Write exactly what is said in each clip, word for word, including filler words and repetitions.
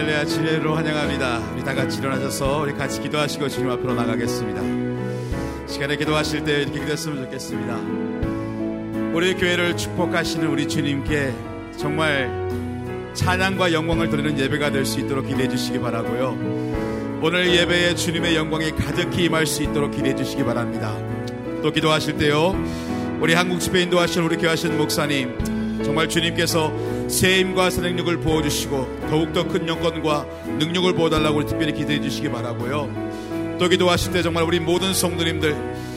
할렐루야, 주님으로 환영합니다. 우리 다 같이 일어나셔서 우리 같이 기도하시고 주님 앞으로 나가겠습니다. 시간에 기도하실 때 이렇게 기도했으면 좋겠습니다. 우리 교회를 축복하시는 우리 주님께 정말 찬양과 영광을 드리는 예배가 될 수 있도록 기대해 주시기 바라고요. 오늘 예배에 주님의 영광이 가득히 임할 수 있도록 기대해 주시기 바랍니다. 또 기도하실 때요, 우리 한국 집회 인도하시는 우리 교회 하시는 목사님, 정말 주님께서 새 힘과 새 능력을 부어주시고 더욱더 큰 영광과 능력을 부어달라고 우리 특별히 기도해 주시기 바라고요. 또 기도하실 때 정말 우리 모든 성도님들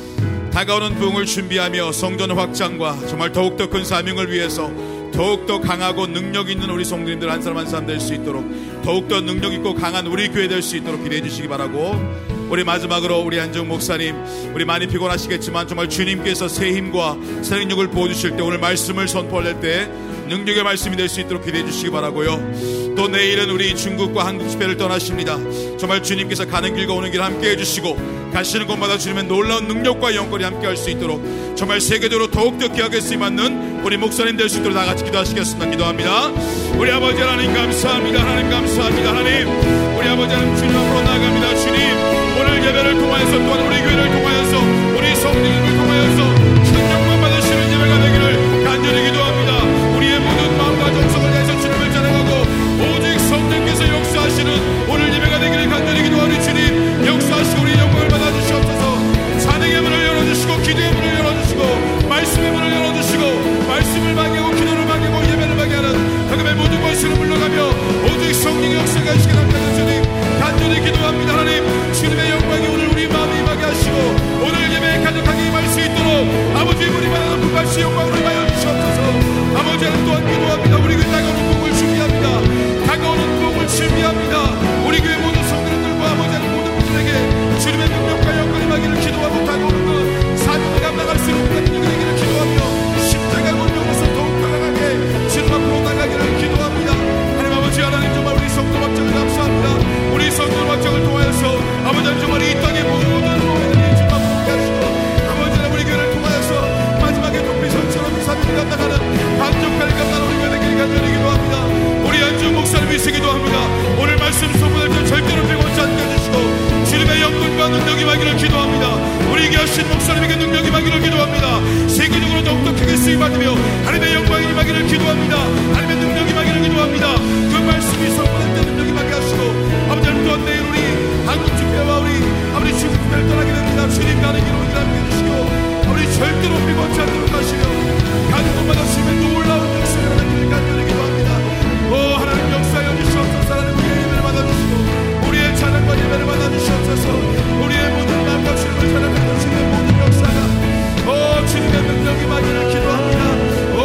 다가오는 부흥을 준비하며 성전 확장과 정말 더욱더 큰 사명을 위해서 더욱더 강하고 능력 있는 우리 성도님들 한 사람 한 사람 될 수 있도록 더욱더 능력 있고 강한 우리 교회 될 수 있도록 기대해 주시기 바라고, 우리 마지막으로 우리 안정 목사님, 우리 많이 피곤하시겠지만 정말 주님께서 새 힘과 새 능력을 부어주실 때 오늘 말씀을 선포할 때 능력의 말씀이 될 수 있도록 기대해 주시기 바라고요. 또 내일은 우리 중국과 한국 집회를 떠나십니다. 정말 주님께서 가는 길과 오는 길 함께 해주시고 가시는 곳마다 주님의 놀라운 능력과 영광이 함께 할 수 있도록 정말 세계적으로 더욱더 귀하게 쓰임받는 우리 목사님 될 수 있도록 다 같이 기도하시겠습니다. 기도합니다. 우리 아버지 하나님 감사합니다. 하나님 감사합니다. 하나님, 우리 아버지 하나님 주님 앞으로 나아갑니다. 주님, 오늘 예배를 통하여서 또한 우리 교회를 통하여서 우리 성도님을 통하여서 큰 영광 받으시는 예배가 되기를 간절히 기도합니다. 우리의 모든 마음과 정성을 다해서 주님을 찬양하고 오직 성령께서 역사하시는 오늘 예배가 되기를 간절히 기도하는 주님, 역사하시고 우리 영광을 받아주시옵소서. 찬양의 문을 열어주시고 기도의 문을 열어주시고 말씀의 문을 열어주시고 말씀을 방해하고 기도를 방해하고 예배를 방해하는 하나님의 모든 것을 물러가며 오직 성령의 역사가 하시길 합니다. 주님 간절히 기도합니다. 하나님, 주님의 영광이 오늘 우리 마음에 임하게 하시고 오늘 예배에 가득하게 임할 수 있도록 아버지의 문이 받아서 불발시 영광으로 임하여 주시옵소서. 아버지 하나님 또한 기도합니다. 우리 교회 다가오는 복을 준비합니다. 다가오는 복을 준비합니다. 우리 교회 모든 성도들과 아버지 하나님 모든 분들에게 주님의 능력과 영광이 임하기를 기도하고 다가오는 그 사명을 감당할 수 있는 능력이 되기를 기도하며 십자가 운명에서 더욱 강하게 주님 앞으로 나가기를 기도합니다. 하나님 아버지 하나님, 정말 우리 성도 확장을 감사합니다. 우리 성도 확장을 통하여서 아버지 하나님 정말 이 땅의 모든 모든 주님 앞으로 하시고 아버지 하나님 우리 교회를 통하여서 마지막에 도피선처럼 사명을 감당하는 반쪽까지 감당하는 우리 교회 되기를 간절히 기도합니다. 우리 안주 목사님 위해서 기도합니다. 오늘 말씀 소문할 때 절대로 빼고지 않게 해주시고 주님의 영광과 능력이 임하기를 기도합니다. 우리 계신 목사님에게 능력이 임하기를 기도합니다. 세계적으로 더욱더 크게 쓰임받으며 하나님의 영광이 임하기를 기도합니다. 하나님의 능력이 임하기를 기도합니다. 그 말씀이 소문할 때 능력이 임하게 하시고 아버지 하나님 또한 내일 우리 한국 집회와 우리 아버지 중국 집회를 떠나게 됩니다. 주님 가는 길을 오늘 함께 해주시고 아버지 절대로 빼고지 않도록 하시며 가는 곳마다 주님의 놀라운 역사를 하나님을 간절히 기도합니다. 오 하나님, 역사여 주시옵소서. 하나님, 우리의 예배를 받아주시고 우리의 찬양과 예배를 받아주시옵소서. 우리의 모든 마음과 주님을 찬양하는 주님의 모든 역사가 오 주님의 능력이 임하기를 기도합니다. 오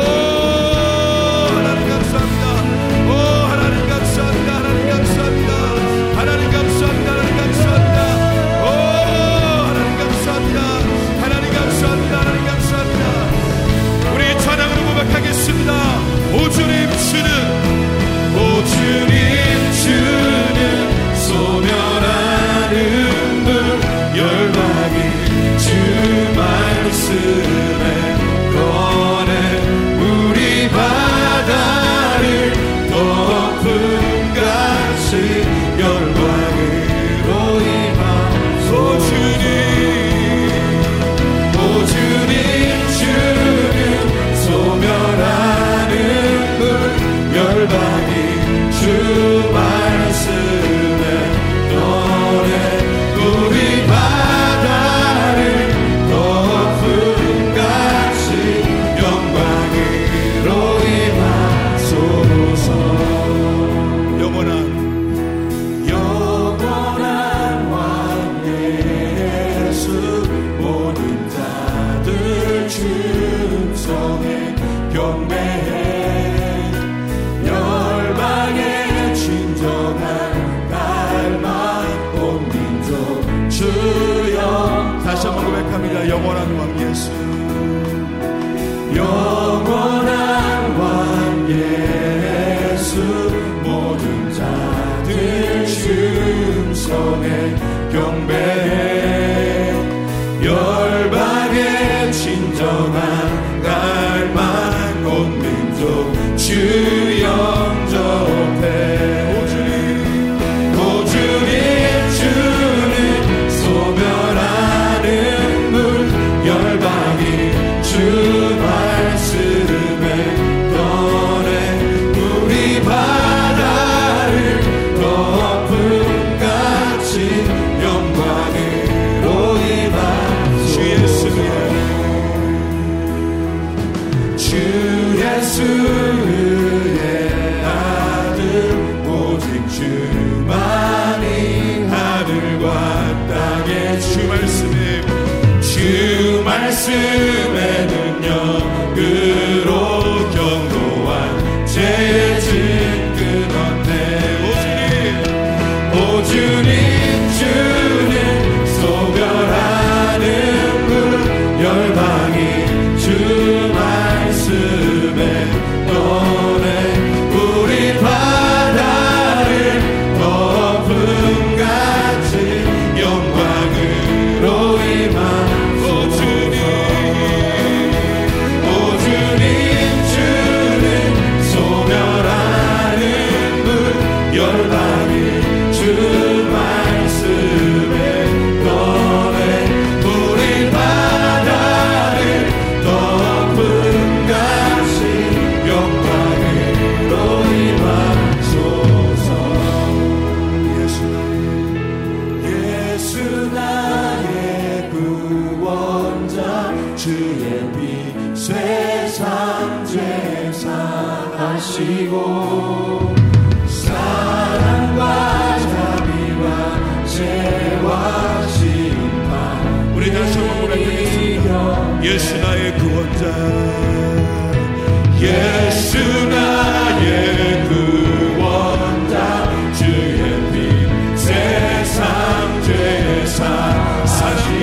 하나님 감사합니다. 오 하나님 감사합니다. 하나님 감사합니다. 하나님 감사합니다. 하나님 감사합니다. 오 하나님 감사합니다. 하나님 감사합니다. 하나님 감사합니다. 우리 찬양으로 고백하겠습니다. 오 주님 주는 오 주님 주는 소멸하는 불 열방이 주 말씀에 꺼내 우리 바다를 덮음같이 열방으로 임하소. 오 주님 오 주님 주는 소멸하는 불 열방이 주 말씀에 꺼내 우리 바다를 덮음같이 영광으로 임하소서. 영원한 영원한 왕 예수 모든 자들 충성에 경배해 열방의 진정한 갈망 온 민족 주여. 다시 한번 고백합니다. 영원한 왕 예수, 영원한 왕 예수 모든 자들 충성에 경배해 열방의 진정한 갈망 온 민족 주 영접해. 오 주님 주님 주는 소멸하는 분 열방이 주 말씀에 떠내 우리 바다를 덮음같이 영광으로 임하소서. 오 주님 주는 소멸하는 분 열방이 주 말씀에 떠내 우리 바다를 덮음같이 영광으로 임하소서. 예수 예수 나의 구원자 주의 피 세상 죄 사하시고 사랑과 자비와 죄와 심판 우리 다시 한번 고백하겠습니다. 예수 나의 구원자, 예수 나의 구원자 주의 피 세상 죄 사하시고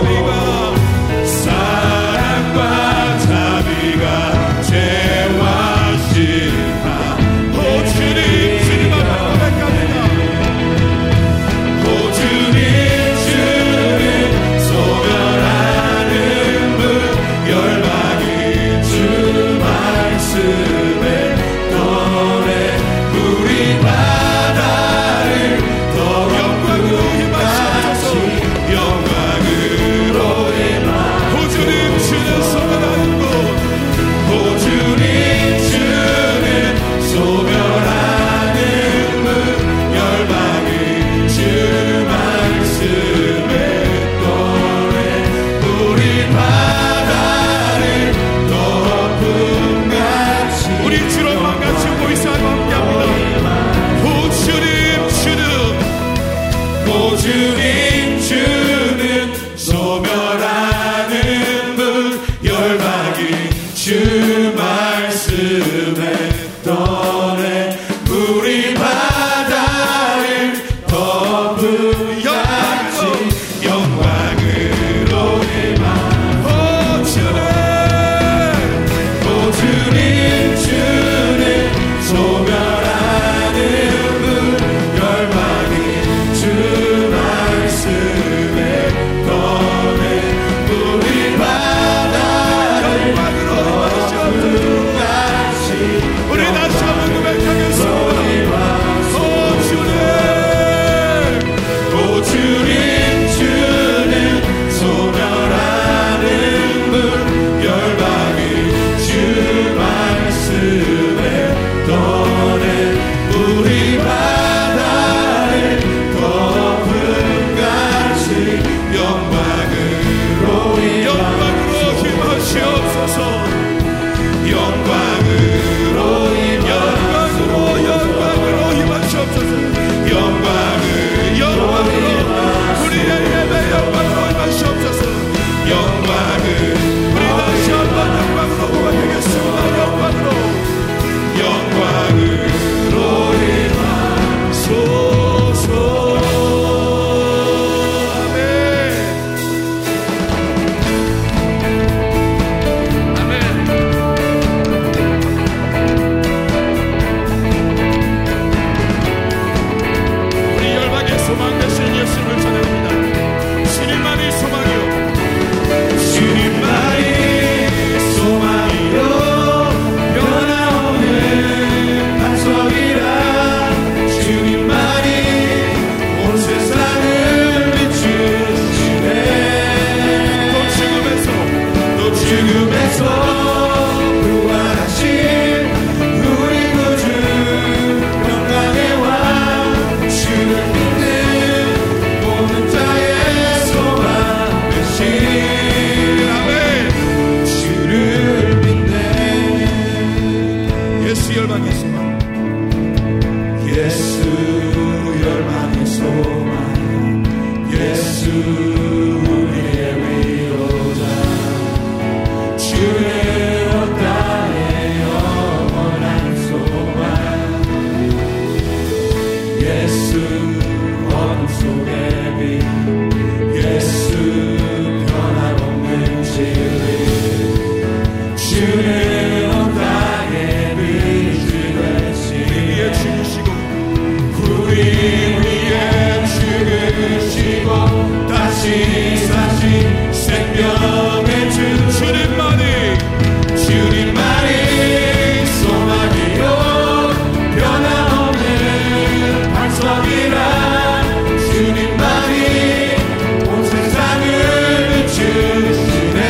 사랑과 자비가 죄와 심판 오 주님 주님 앞에 고백합니다. 오 주님 주는 소멸하는 분 열방이 주 말씀에 떠내 우리 바다를 더 영광으로 임하소서. 영광으로 임하소서. 오 주님 주는 소멸하는 분 오 주님 주는 소멸하는 분 열방이 주 말씀에 떠내 우리 바다를 덮음같이 우리 주로만 같이 보이사하고 함께합니다. 오 주님 주는 오 주님 주는 소멸하는 분 열방이 주 말씀에 떠내 우리 바다를 덮음같이 영광으로 임하소서. 오 주님 오 주님 주는 소멸하는 분 열방이 주 말씀에 떠내 우리 바다를 덮음같이 우리 다시 한번 고백하겠습니다. 오 주님 오 주님 주는 소멸하는 분 열방이 주 말씀에 떠내 우리 바다를 덮음같이 영광으로 영광으로 힘하시옵소서. 영광으로 영광으로 영광으로 힘하시옵소서. 영광을 영광으로 우리의 예배 영광으로 임하시옵소서. 영광을 우리 다시 한번 영광으로 고백하겠습니다. 영광으로 영광으로 임하소서. 아멘. 아멘. 우리 열방의 소망 되신 예수님을 찬양합니다. 주님만이 소망이요 주님만이 소망이요 변함없는 반석이라 주님만이 온 세상을 비추시네. 또 죽음에서 또 죽음에서 부활하신 우리 구주 영광의 왕 주를 믿는 모든 자의 소망 되신 아멘. 주를 믿네. 예수 열방의 소망, 예수 열망의 소망 예수 우리의 위로자 주의 땅의 영원한 소망 예수 어둠 속에 빛 예수 변함없는 진리 주는 온 땅에 빛이 되시니 위에 죽으시고 우리 위에 죽으시고 다시 사신 생명의 주 주님만이 주님만이 소망이요 변함없는 반석이라 주님만이 온 세상을 비추시네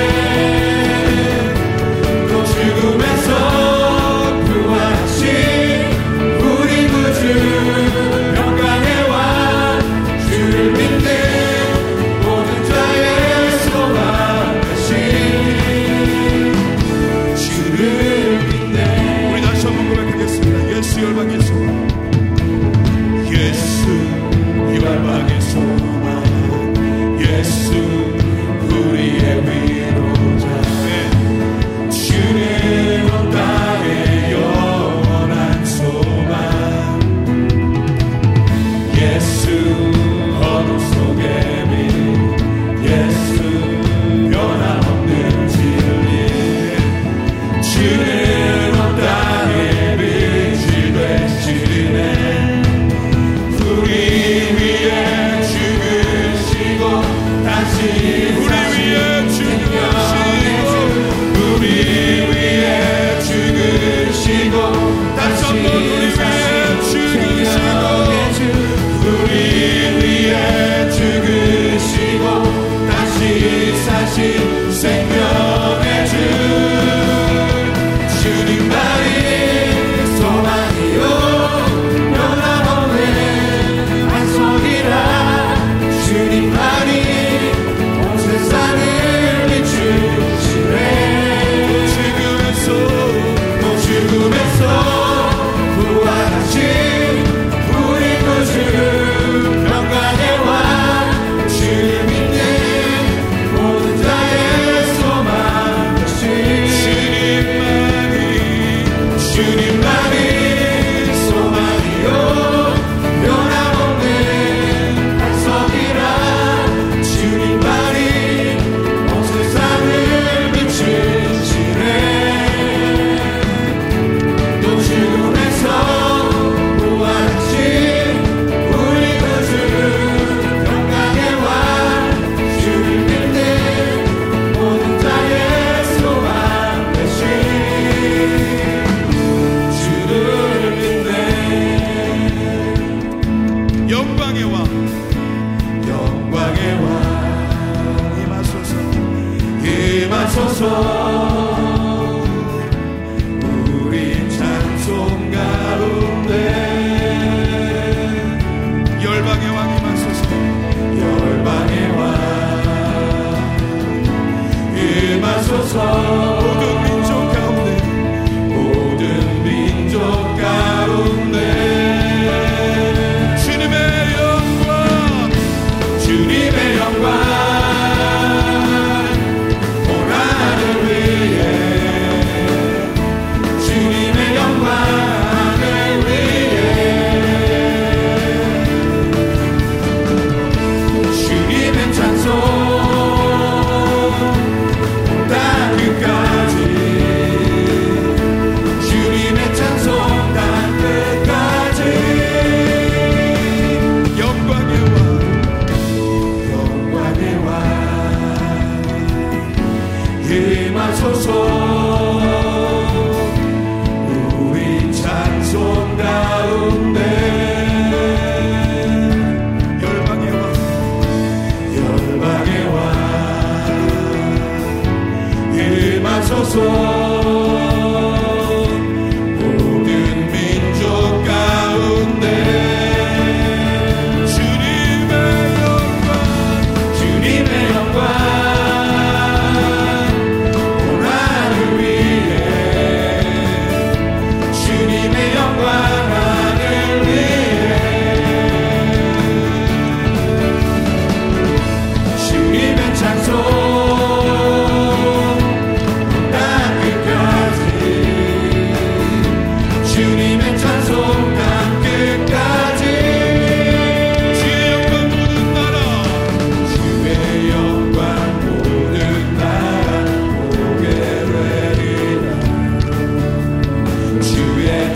또 죽음에서 부활하신 우리 구주 평강의 왕 주를 믿는 모든 자의 소망 되신 주를 믿네. 우리 다시 한번 고백하겠습니다. 예수 열방의 소망 예수 열방의 소망 예수 우리의 위로자 네. 주는 온 땅의 영원한 소망 예수 어둠 속에 빛 예수 변함없는 진리 주는 온 땅에 빛이 되시네 우리 위에 죽으시고 다시 우리 위에 죽으시고 우리 위에 죽으시고 다시 우리 위에 죽으시고 다시 사신 생명의 주 주님만이 소망이요 변함없는 반석이라 주님만이 온 세상을 비추시네 죽음에서 또 죽음에서 부활하신 우리 구주 평강의 왕 주를 믿는 모든 자의 소망 되신 주님만이 주님만이 소망이요 변함없는 반석이라 주님만이 온 세상을 비추시네 또 죽음에서 부활하신 우리 구주 평강의 왕 주를 믿는 모든 자의 소망 되신 주를 믿네 영광의 왕 영광의 왕 임하소서 임하소서 우리 찬송 가운데 열방의 왕 임하소서 열방의 왕 임하소서 모든 민족 가운데 모든 민족 가운데 주님의 영광 주님의 영광 온 하늘 위에 주님의 영광 하늘 위에 주님의 찬송 온 땅 끝까지 주님의 찬송 땅 끝까지 영광의 왕 영광의 왕 임하소서 우리 찬송 가운데 열방의 왕 열방의 왕 임하소서 모든 민족 가운데 주님의 영광 주님의 영광 온 하늘 위에 주님의 영광 하늘 위에 주님의 찬송 땅 끝까지 주님의 찬송 땅 끝까지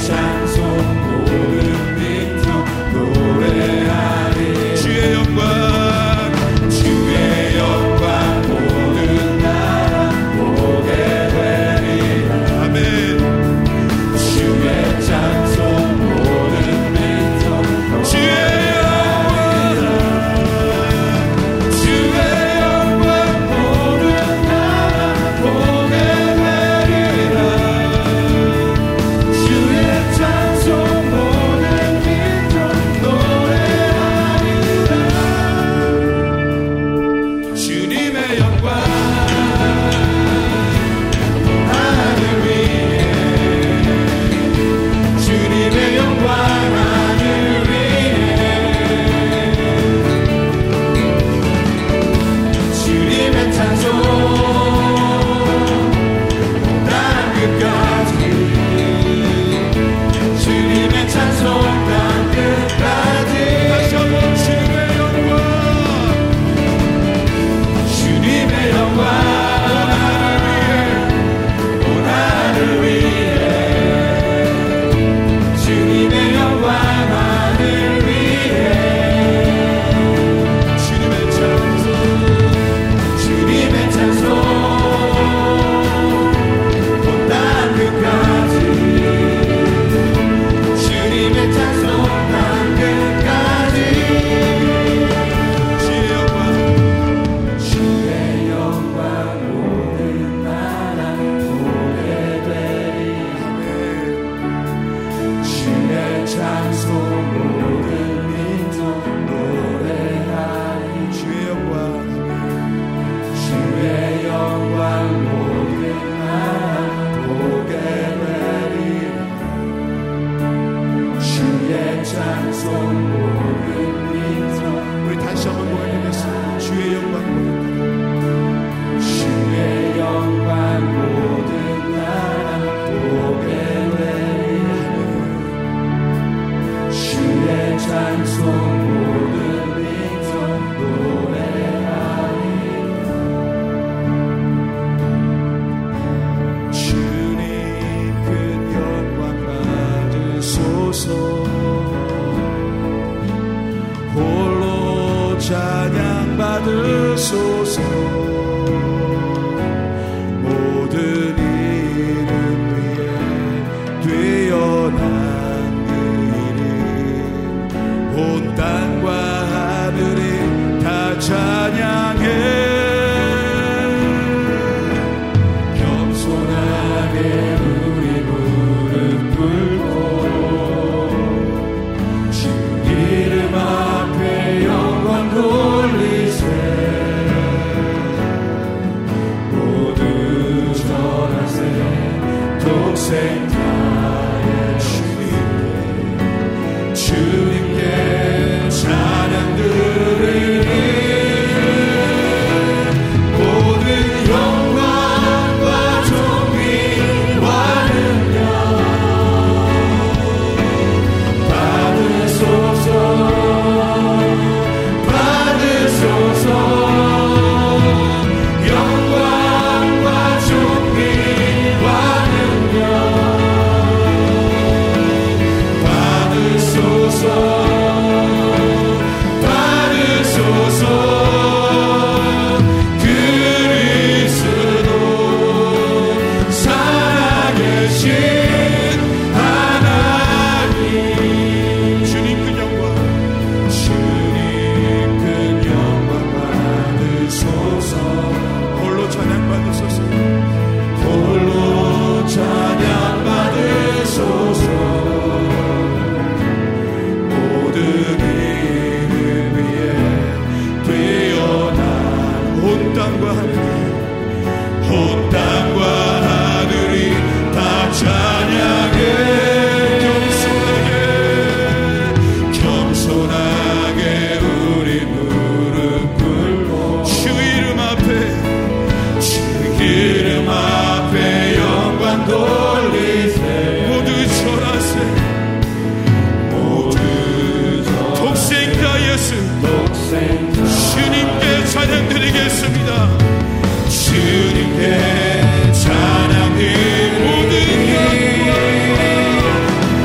주님께 찬양이 모든 영광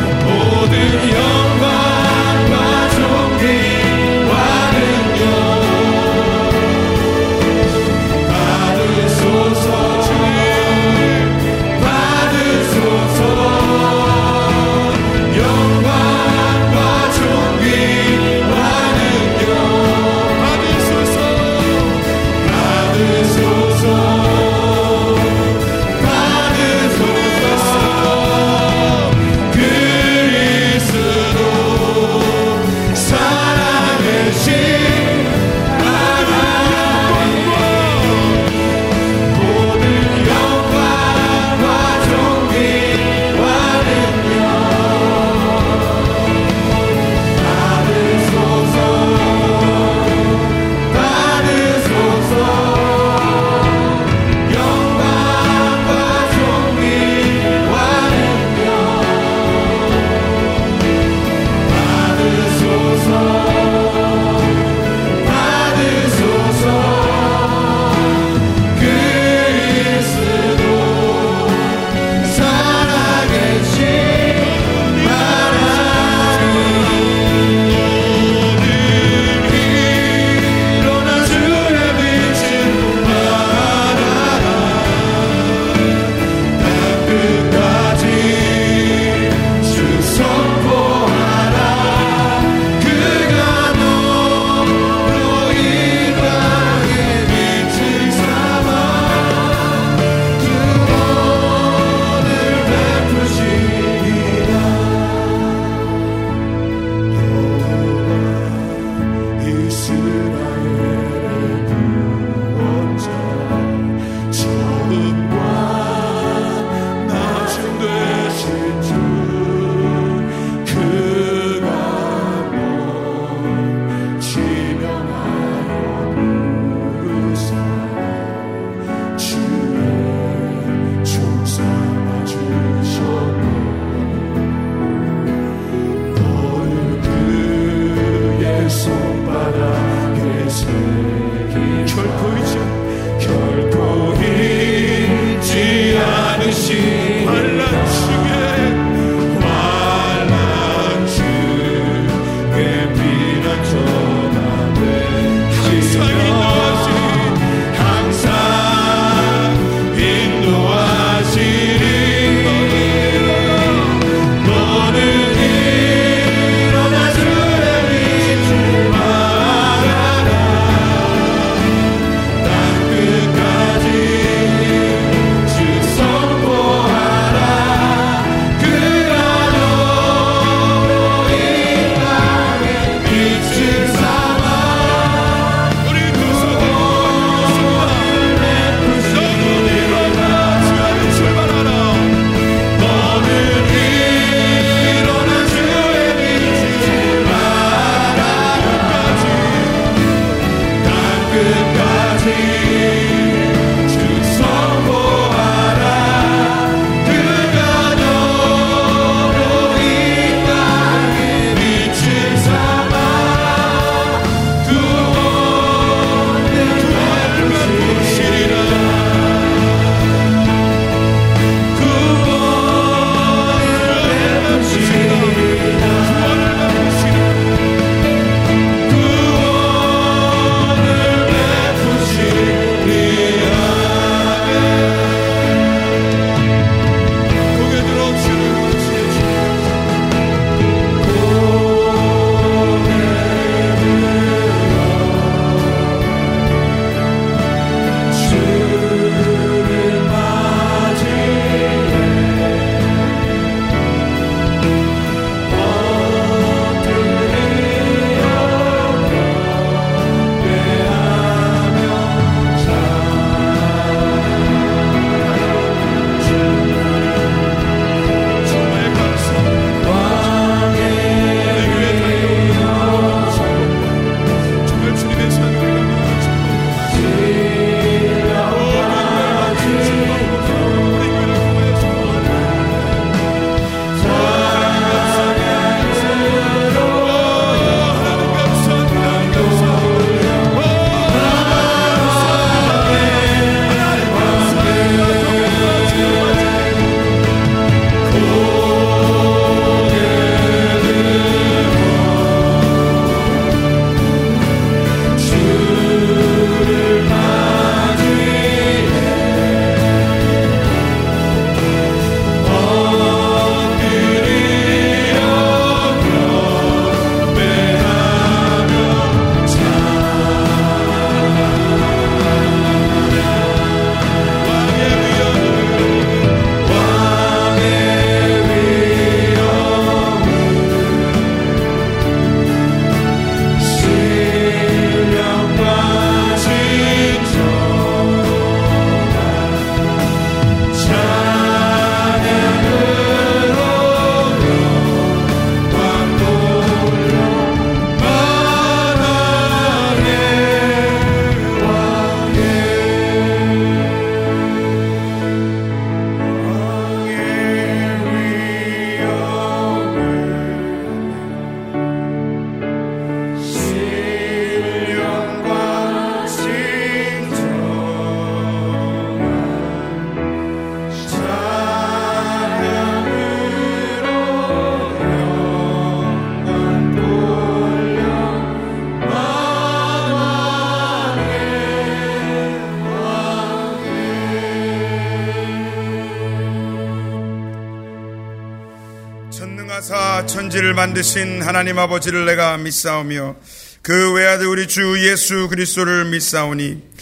전능하사 천지를 만드신 하나님 아버지를 내가 믿사오며 그 외아들 우리 주 예수 그리스도를 믿사오니